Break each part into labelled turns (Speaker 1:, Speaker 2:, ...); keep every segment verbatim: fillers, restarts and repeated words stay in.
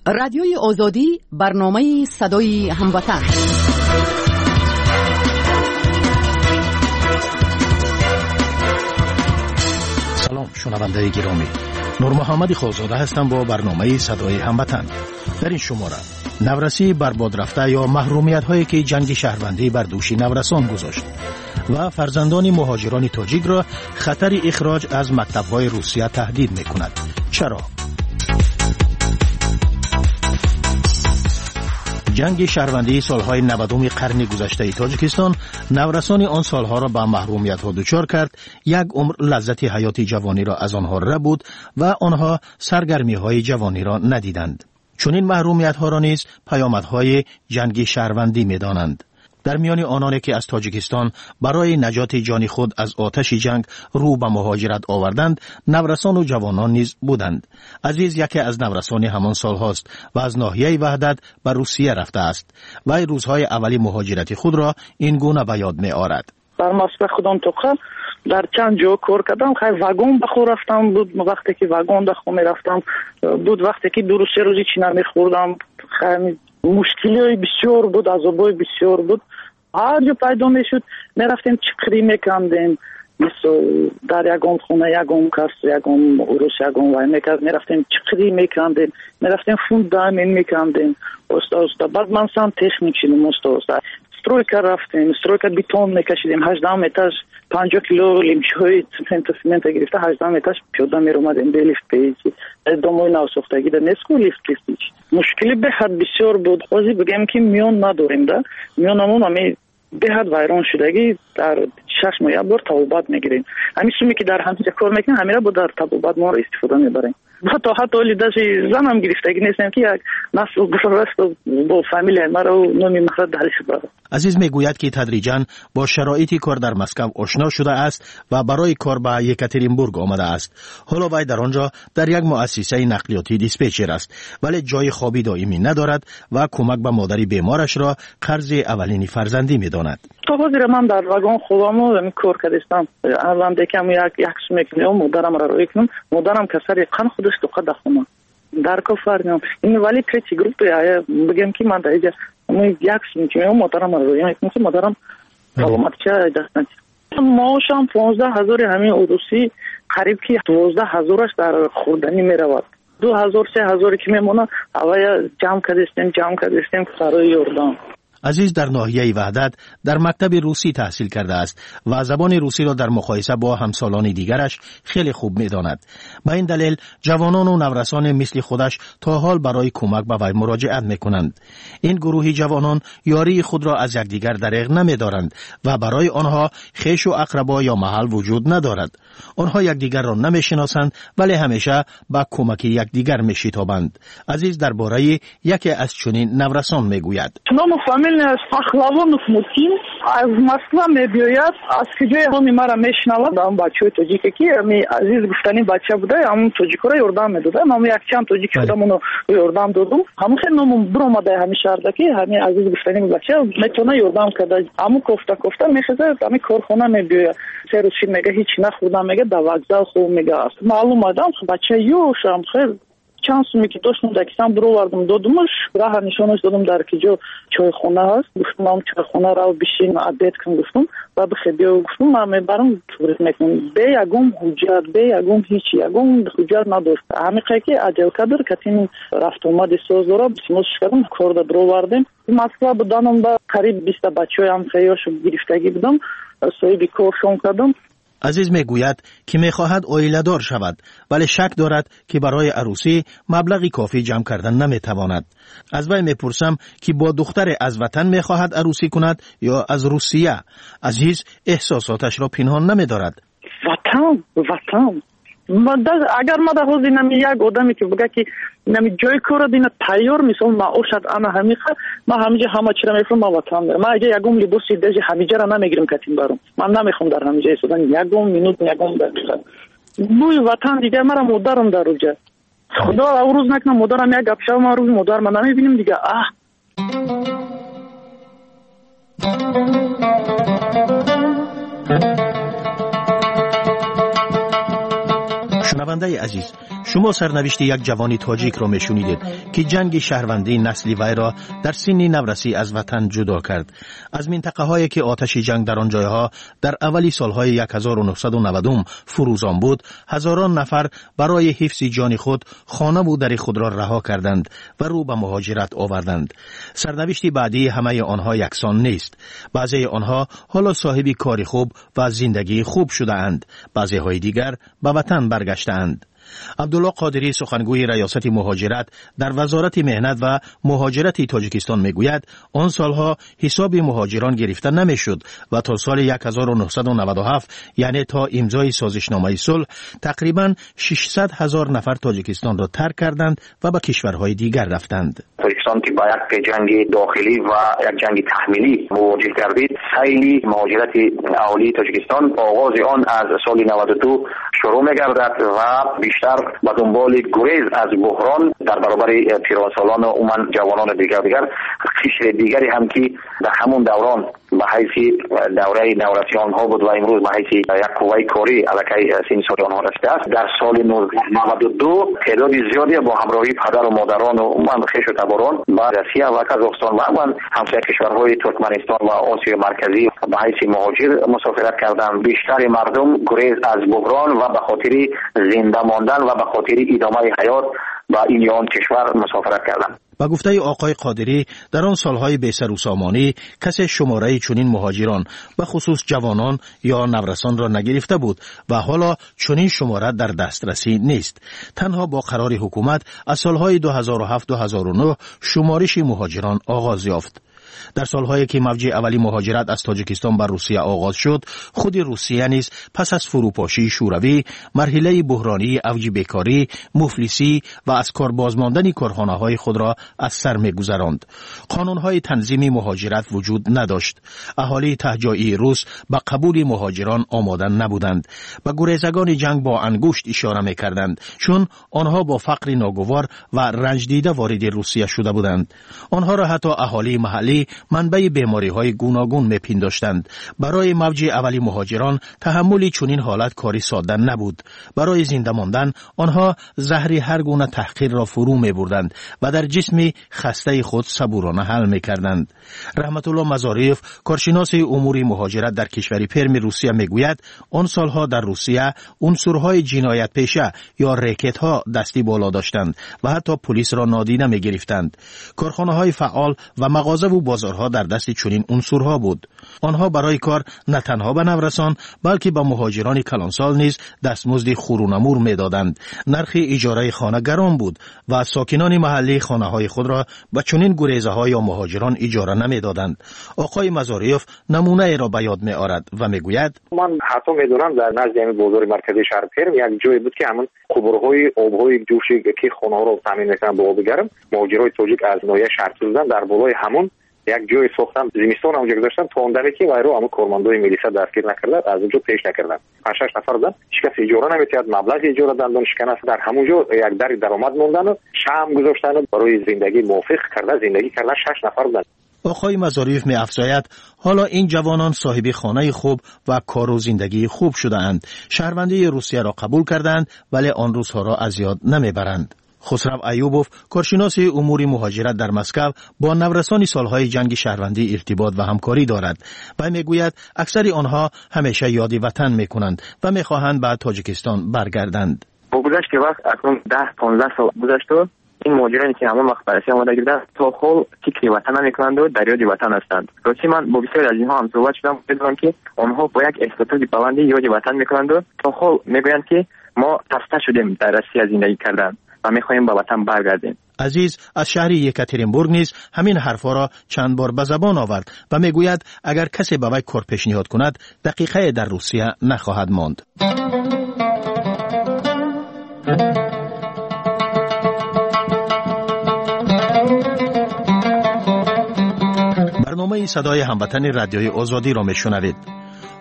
Speaker 1: رادیوی آزادی برنامه صدای هموطن.
Speaker 2: سلام شنونده گرامی، نور محمد خالزاده هستم با برنامه صدای هموطن. در این شماره نورسی برباد رفته یا محرومیت هایی که جنگ شهروندی بر دوش نورسان گذاشت و فرزندان مهاجران تاجیک را خطر اخراج از مکتب‌های روسیه تهدید می‌کند. چرا؟ جنگ شهروندی سالهای نودم قرن گذشته تاجیکستان نورسان آن سالها را به محرومیت‌ها دچار کرد. یک عمر لذت حیات جوانی را از آنها ربود و آنها سرگرمی‌های جوانی را ندیدند. چون این محرومیت‌ها را نیز پیامدهای جنگ شهروندی می‌دانند. در میان آنانی که از تاجیکستان برای نجات جان خود از آتش جنگ رو به مهاجرت آوردند، نورسان و جوانان نیز بودند. عزیز یکی از نورسان همان سال هاست و از ناحیه وحدت به روسیه رفته است و روزهای اولی مهاجرت خود را این گونه به یاد می آورد.
Speaker 3: در مسجد خودم توقع در چند جا کار کردم. خیلی واگن بخور رفتم بود، وقتی که واگن بخور می رفتم بود، وقتی که دو سه روزی چینا می خوردم خیلی مشکلی بسیار بود، عذابای بسیار بود. هر جا پیدا می شد می رفتیم چقری می کندیم، مثل در یکم خونه یکم کس یکم عروس یکم وای می کرد، می رفتیم چقری می کندیم، می رفتیم فوند دامین می کندیم. استا استا بعد من سام تکنیک شدیم. استا استا سترویکا رفتیم، سترویکا بیتون می کشیدیم. هجده متر پنجاه کیلو لیمچوی سمنت سمنت گرفته هجده متر پیاده می اومدیم به لیفت پیچی دموی نو ساختگی در نسکو لیفت پیچ. مشکلی به حد بسیار بود. خواهی بگم که میون نداریم ده میونمون همی به حد ویران شدگی در شش ماه بار تبوبات میگیریم. همین سومی که در همینجا کار میکنیم همین را با در تبوبات ما را استفاده میبریم. حتی حتی لیداشی زنم گرفتگی نیستم که یک نسل گفرست با فامیل ما را نومی مخرج دهلیش بره.
Speaker 2: عزیز میگوید که تدریجاً با شرایط کار در مسکو آشنا شده است و برای کار به یکاترینبورگ آمده است. حالا وی در آنجا در یک مؤسسه نقلیاتی دیسپچر است، ولی جای خوابی دائمی ندارد و کمک به مادری بیمارش را قرض اولین فرزندی میداند.
Speaker 3: تا حاضر من در واگن خوابم و کار کردم. اولم دکم یک یک میکنم مادرم را روی کنم. مادرم کسر قن خودش تو قد خونم. در کافر میام. این ولی تریتی گروپ یا بگم که من در اینجا من یک میکنم مادرم را روی میکنم که مادرم سلامت چه دستند. ماشم پانزده هزار همین عروسی قریب که دوازده هزارش در خوردنی میرود. دو هزار سه هزار که میمونه اوای جمع کردیم جمع کردیم برای یوردان.
Speaker 2: عزیز در ناحیه وحدت در مکتب روسی تحصیل کرده است و زبان روسی را در مقایسه با همسالان دیگرش خیلی خوب می‌داند. با این دلیل جوانان و نورسان مثل خودش تا حال برای کمک به وی مراجعت می‌کنند. این گروهی جوانان یاری خود را از یکدیگر دریغ نمی‌دارند و برای آنها خویش و اقربا یا محل وجود ندارد. آنها یکدیگر را نمی‌شناسند ولی همیشه با کمک یکدیگر می‌شتابند. عزیز درباره یکی از چنین نورسان می‌گوید.
Speaker 3: از فخلوانوف متین از مسئله میبیاید از کجای همین مرا میشنود. هم بچه تاجیکی که می عزیز گفتنی بچه بوده همون تاجیک را یردام میداده. من یک چند تاجیک بودم اونو یردام دادم. همون خیلی نمون برو آمده همین شهر که همین عزیز گفتنی بچه میتونه یردام کرده. همون کفته کفته میخزه همین کارخانه میبیاید. سه روز میگه هیچ نخوردم میگه در وокзал خوب میگه است. معلوم آدم بچه یوشم خیلی چند سومی که داشتم دکستم برو وردم دادمش راه نشانش دادم در کجا چای خونه هست. گفتم هم چای خونه را بشین عبیت کن گفتم و بخیبی و گفتم من میبرم توریت میکنم. به یکم حجت به یکم هیچی یکم حجت نداشت. همیشه که عجل کدر کتین رفت اومد سوز دارم سیموش کردم کار دا برو وردیم. مسئله بودانم با قریب بیست بچه هم خیاشو گرفتگی بودم صاحبی کارشون کردم.
Speaker 2: عزیز میگوید که میخواهد عائله دار شود ولی شک دارد که برای عروسی مبلغی کافی جمع کردن نمیتواند. از وی میپرسم که با دختر از وطن میخواهد عروسی کند یا از روسیه. عزیز احساساتش را پنهان نمیدارد.
Speaker 3: وطن وطن اگر ما در حوزه نمی یک آدمی که بگه که نمی جای کار دینا تیار مثل ما اوشد انا همیخه ما همیجا همه چی را میفرم ما وطن میرم. ما اگه یکم لباسی دیجی همیجا را نمیگیرم کتیم برم. من نمیخوام در همیجا ایستادن یکم مینوت یکم دقیقه بوی وطن دیگه مرا مادرم در روجه. خدا او روز نکنم مادرم یک گپ شو ما روز مادر من نمیبینیم دیگه. اه
Speaker 2: شنونده عزیز، شما سرنوشت یک جوانی تاجیک را میشنیدید که جنگ شهروندی نسلی وی را در سن نورسی از وطن جدا کرد. از منطقه هایی که آتش جنگ در آن جایها در اولی سالهای هزار و نهصد و نود فروزان بود، هزاران نفر برای حفظ جان خود خانه و در خود را رها کردند و رو به مهاجرت آوردند. سرنوشت بعدی همه آنها یکسان نیست. بعضی آنها حالا صاحب کار خوب و زندگی خوب شده اند، بعضی های دیگر به وطن برگشتند. عبدالله قادری سخنگوی ریاست مهاجرت در وزارت مهنت و مهاجرت تاجیکستان میگوید آن سالها حساب مهاجران گرفته نمیشد و تا سال هزار و نهصد و نود و هفت یعنی تا امضای سازشنامه صلح تقریبا ششصد هزار نفر تاجیکستان را ترک کردند و به کشورهای دیگر رفتند.
Speaker 4: تاجیکستان که با یک جنگ داخلی و یک جنگ تحمیلی مواجه گردید، سیل مهاجرت اهالی تاجیکستان آغاز آن از سال نود و دو شروع می‌گردد و بیشتر با دنبال گریز از بحران در برابر پیرانسالان و عموما جوانان دیگر دیگر قشر دیگری هم که در همون دوران به حیث دوره نورسیان ها بود و امروز به حیث یک قوه کاری علیه سن سال آنها رسیده است. در سال نود و دو تعداد زیادی با همراهی پدر و مادران و عموما خویش و تباران به روسیه و قزاقستان و عموما همسایه کشورهای ترکمنستان و آسیا مرکزی به حیث مهاجر مسافرت کردند. بیشتر مردم گریز از بحران و به خاطر زنده ماندن و به خاطر ادامه حیات و این یا آن کشور مسافرت کردند.
Speaker 2: با گفته آقای قادری در آن سالهای بیسر و سامانی کسی شماره چنین مهاجران به خصوص جوانان یا نورسان را نگرفته بود و حالا چنین شماره در دسترسی نیست. تنها با قرار حکومت از سالهای دو هزار و هفت تا دو هزار و نه شمارش مهاجران آغاز یافت. در سالهایی که موج اولی مهاجرت از تاجیکستان بر روسیه آغاز شد، خود روسیه نیز پس از فروپاشی شوروی مرحله بحرانی اوج بیکاری، مفلسی و از کار بازماندن کارخانه‌های خود را از سر می‌گذراند. قانون‌های تنظیم مهاجرت وجود نداشت. اهالی تهجایی روس به قبول مهاجران آماده نبودند. به گریزگان جنگ با انگشت اشاره می‌کردند، چون آنها با فقر ناگوار و رنج دیده وارد روسیه شده بودند. آنها را حتی اهالی محلی منبع بیماری‌های گوناگون می‌پنداشتند. برای موج اولی مهاجران تحمل چنین حالت کاری ساده نبود. برای زنده ماندن آنها زهر هر گونه تحقیر را فرو می‌بردند و در جسم خسته خود صبورانه حل می‌کردند. رحمت الله مزاریف، کارشناس امور مهاجرت در کشور پرم روسیه میگوید آن سالها در روسیه عنصرهای جنایت پیشه یا ریکت‌ها دستی بالا داشتند و حتی پلیس را نادیده می‌گرفتند. کارخانه‌های فعال و مغازه و بازارها در دست چنین عنصرها بود. آنها برای کار نه تنها به نورسان بلکه به مهاجران کلانسال نیز دستمزد خورونمور میدادند. نرخ اجاره خانه گران بود و ساکنان محلی خانه‌های خود را به چنین گریزه‌ها یا مهاجران اجاره نمیدادند. آقای مزاریف نمونه ای را به یاد می‌آورد و میگوید
Speaker 5: من حتی میدونم در نزد همین بازار مرکزی شهر پرم یک جایی بود که همون قبرهای آبهای جوشی که خانه‌ها را تامین می‌کردن با آب گرم، مهاجرای تاجیک از ناحیه شهر بودن در بالای همون یک جای ساختن زمستان اونجا گذاشتن تا اندره که وایرو همون کارمندای ملیسا دستگیر نکردن، از اونجا پیش نکردن. پنج شش نفر بودن، هیچ کس اجاره نمی‌داد، مبلغ اجاره دادن شکن است در همونجا یک در درآمد موندن و شام گذاشتن برای زندگی موافق کرده زندگی کردن شش نفر بودن.
Speaker 2: آقای مزاریف می افزاید حالا این جوانان صاحب خانه خوب و کار و زندگی خوب شده اند. شهروندی روسیه را قبول کردند ولی آن روزها را از یاد نمیبرند. خسرو ایوبوف، کارشناس امور مهاجرت در مسکو، با نورسان سالهای جنگ شهروندی ارتباط و همکاری دارد و میگوید اکثر آنها همیشه یاد وطن میکنند و میخواهند به تاجیکستان برگردند.
Speaker 6: با گذشت وقت اکنون ده پانزده سال گذشت و این مهاجرانی که همون وقت بررسی آماده گردن تا خول فکر وطن نمیکنند و در یاد وطن هستند. راستی من با بسیاری از اینها هم صحبت شدم، میدونم که آنها با یک احساسات پوندی یاد وطن میکنند و تا خول میگویند که ما خسته شدیم در روسیه زندگی کردن و میخواهیم به وطن برگردیم.
Speaker 2: عزیز از شهر یکاترینبورگ نیز همین حرفا را چند بار به زبان آورد و میگوید اگر کسی به وی کار پیشنهاد کند دقیقه در روسیه نخواهد ماند. برنامه صدای هموطن رادیوی آزادی را میشنوید.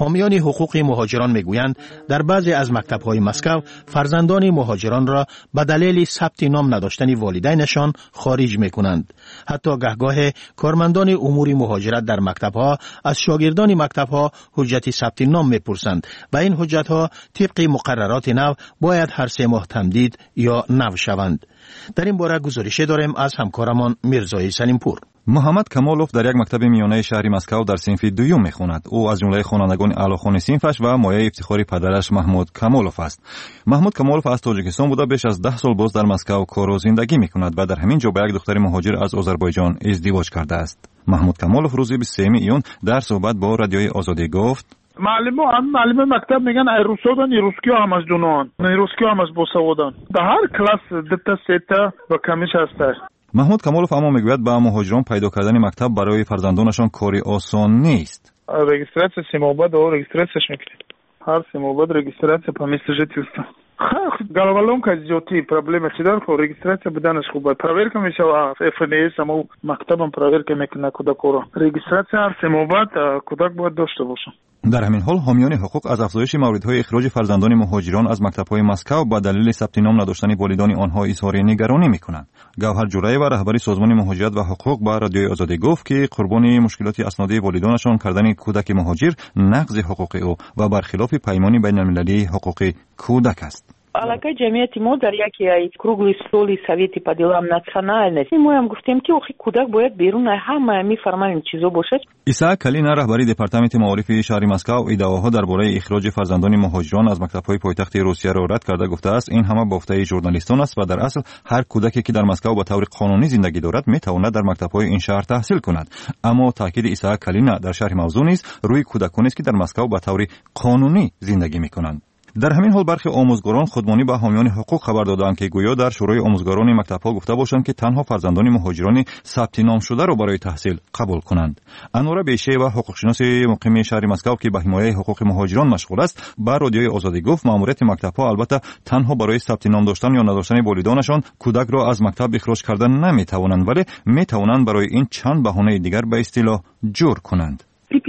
Speaker 2: حامیان حقوق مهاجران میگویند در بعضی از مکتب‌های مسکو فرزندان مهاجران را به دلیل ثبت نام نداشتن والدینشان خارج میکنند. حتی گهگاه کارمندان امور مهاجرت در مکتب‌ها از شاگردان مکتب‌ها حجت ثبت نام میپرسند و این حجت‌ها طبق مقررات نو باید هر سه ماه تمدید یا نو شوند. در این باره گزارش داریم از همکارمان میرزای سلیمپور.
Speaker 7: محمد کمالوف در یک مکتب میانه شهر مسکو در صنف دوم میخواند. او از جمله خوانندگان اعلیخوان صنفش و مایه افتخاری پدرش محمود کمالوف است. محمود کمالوف از تاجیکستان بوده بیش از ده سال باز در مسکو کار و زندگی میکند و در همین جا با یک دختر مهاجر از آذربایجان ازدواج کرده است. محمود کمالوف روز بیست و سوم ایون در صحبت با رادیوی آزادی گفت:
Speaker 8: معلم هم معلم مکتب میگن ای روسودان ای روسکی هم از دونان ای روسکی هم از بوسودان در هر کلاس دتا سیتا و کمیش هسته.
Speaker 7: محمود کمالوف اما میگوید با مهاجران پیدا کردن مکتب برای فرزندانشان کاری آسان نیست.
Speaker 8: رجیستراسیا سیموباد و رجیستراسیاش میکنه. هر سیموباد رجیستراسیا по месту жительства. Головоломка идёт, проблема всегда, что регистрация بدنش خوبه. Проверка میشه اف ان اس اما مکتبم проверка میکنه کودکو. رجیستراسیا هر سیموباد کودک باید داشته باشه.
Speaker 7: در همین حال حامیان حقوق از افزایش موردهای اخراج فرزندان مهاجران از مکتب‌های مسکو با دلیل ثبت نام نداشتن والدین آنها اظهار نگرانی می‌کنند. گوهر جورایی و رهبری سازمان مهاجرت و حقوق با رادیوی آزادی گفت که قربانی مشکلات اسنادی والدینشان کردن کودک مهاجر نقض حقوق او و برخلاف پیمان بین‌المللی حقوق کودک است.
Speaker 9: Полагаю, جمعیت ما در یکی از کруглый стол совети по делам национальности. Мы им گفتیم که اخی کودک باید بیرون همه می فرماییم چیزا باشد.
Speaker 7: ایسا کلینا رهبری دپارتمنت معارف شهر مسکو ادعاها درباره اخراج فرزندان مهاجران از مکتب‌های پایتخت روسیه را رد کرده گفته است این همه بافته ژورنالیستان است و در اصل هر کودکی که در مسکو به طور قانونی زندگی دارد میتواند در مکتب‌های این شهر تحصیل کند. اما تاکید ایسا کلینا در شهر موضوع نیست روی کودکانی است که در مسکو به طور قانونی زندگی میکنند. در همین حال برخی آموزگاران خودمانی به حامیان حقوق خبر دادند که گویا در شورای آموزگاران مکتب‌ها گفته باشند که تنها فرزندان مهاجران ثبت نام شده را برای تحصیل قبول کنند. انوره بیشه و حقوقشناس مقیم شهر مسکو که به حمایت حقوق مهاجران مشغول است، با رادیوی آزادی گفت مأموریت مکتب‌ها البته تنها برای ثبت نام داشتن یا نداشتن والدینشان کودک را از مکتب اخراج کردن نمی‌توانند، ولی می‌توانند برای این چند بهانه دیگر به اصطلاح جور کنند.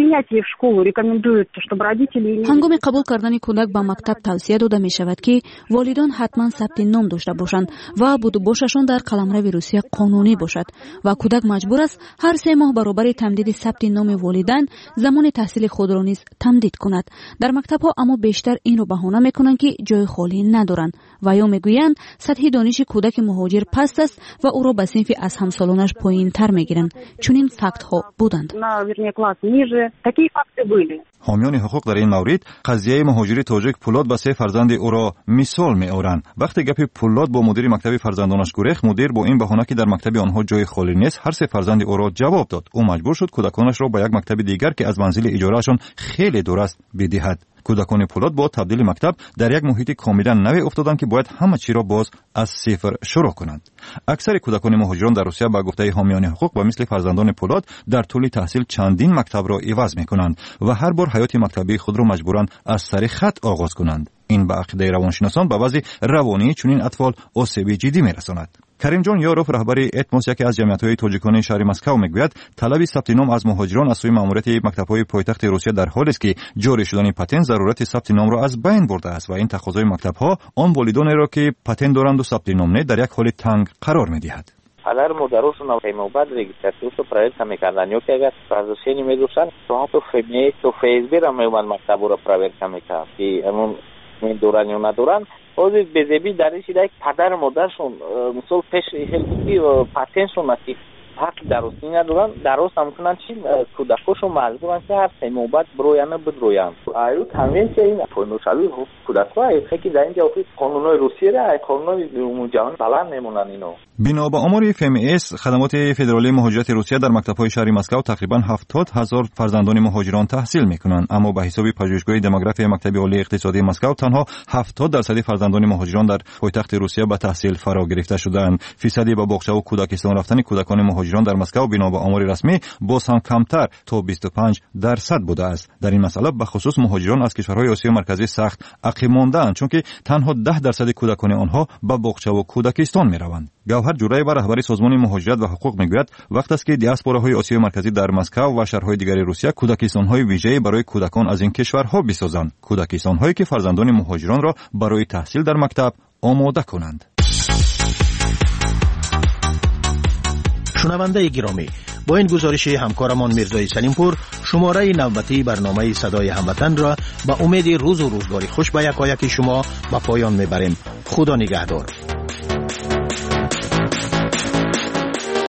Speaker 10: هنگام قبول کردن کودک به مکتب توصیه داده می شود که والدان حتما ثبت نام داشته باشند و بود و باششان در قلمرو روسیه قانونی باشد و کودک مجبور است هر سه ماه برابر تمدید ثبت نام والدین زمان تحصیل خود را نیز تمدید کند. در مکتب ها اما بیشتر این رو بهانه می کنند که جای خالی ندارند و یا می گویند سطح دانش کودک مهاجر پست است و او را به صنف از همسالانش پایین تر می گیرند. چون این فکت ها بودند.
Speaker 7: حامیان حقوق در این مورد قضیه مهاجر تاجیک پولاد به سه فرزند او را مثال می آورند. وقتی گپی پولاد با مدیر مکتب فرزندانش گریخت، مدیر با این بهانه که در مکتب آنها جای خالی نیست هر سه فرزند او را جواب داد. او مجبور شد کودکانش را به یک مکتب دیگر که از منزل اجارهشان خیلی دور است بدهد. کودکان پولاد با تبدیل مکتب در یک محیط کاملا نوی افتادند که باید همه چی را باز از صفر شروع کنند. اکثر کودکان مهاجران در روسیه با گفته حامیان حقوق و مثل فرزندان پولاد در طول تحصیل چندین مکتب را عوض می‌کنند و هر بار حیات مکتبی خود را مجبورند از سر خط آغاز کنند. این به عقیده روانشناسان به وضع روانی چنین اطفال آسیب جدی می‌رساند. کریم جان یاروف رهبری اتموس یکی از جمعیت‌های تاجیکان شهر مسکو میگوید طلب ثبت نام از مهاجران از سوی ماموریت مکتب‌های پایتخت روسیه در حالی است که جاری شدن پتن ضرورت ثبت نام را از بین برده است و این تقاضای مکتب‌ها آن والدانی را که پتن دارند و ثبت نام نه در یک حال تنگ قرار می‌دهد.
Speaker 11: Alar modarosu na Feymobat registrațiusu proiecta mekandan yok eğer razoseni medusan tohato femne to fezbera meyman maktabura proiecta mekan ki emun men duran yo naduran ozi bezebi darishi dak padar modarshun misol pesh helki patenshun mati حق درستی ندارن درست هم کنن چی کودکاشو مجبورن که هر سه نوبت برویانه بدرویان ایرو کنونسیا این پونوشالی کودک‌ها که در اینجا قانونای روسیه را قانونای جهان بلند نمونن اینو.
Speaker 7: بنا به آمار اف ام اس خدمات فدرالی مهاجرت روسیه در مکتب‌های شهر مسکو تقریبا هفتاد هزار فرزندان مهاجران تحصیل می‌کنند، اما به حساب پژوهشگاه دموگرافی مکتب عالی اقتصادی مسکو تنها هفتاد درصد فرزندان مهاجران در پایتخت روسیه به تحصیل فرا گرفته شدند. فیصدی به باغچه و کودکستان رفتن کودکان مهاجران در مسکو بنا به آمار رسمی باز هم کمتر تا بیست و پنج درصد بوده است. در این مسئله به خصوص مهاجران از کشورهای آسیا مرکزی سخت عقب مانده‌اند چون که تنها ده درصد کودکان آنها به باغچه و کودکستان می‌روند. گوهر ابرهت جورایبا رهبری سازمان مهاجرت و حقوق میگوید وقت است که دیاسپوراهای آسیای مرکزی در مسکو و شهرهای دیگر روسیه کودکستان‌های ویژه‌ای برای کودکان از این کشورها بسازند، کودکستان‌هایی که فرزندان مهاجران را برای تحصیل در مکتب آماده کنند.
Speaker 2: شنونده گرامی، با این گزارش همکارمان میرزای سلیمپور شماره نوبتی برنامه صدای هموطن را با امید روز و روزگاری خوش به یکایک شما به پایان میبریم. خدا نگهدار.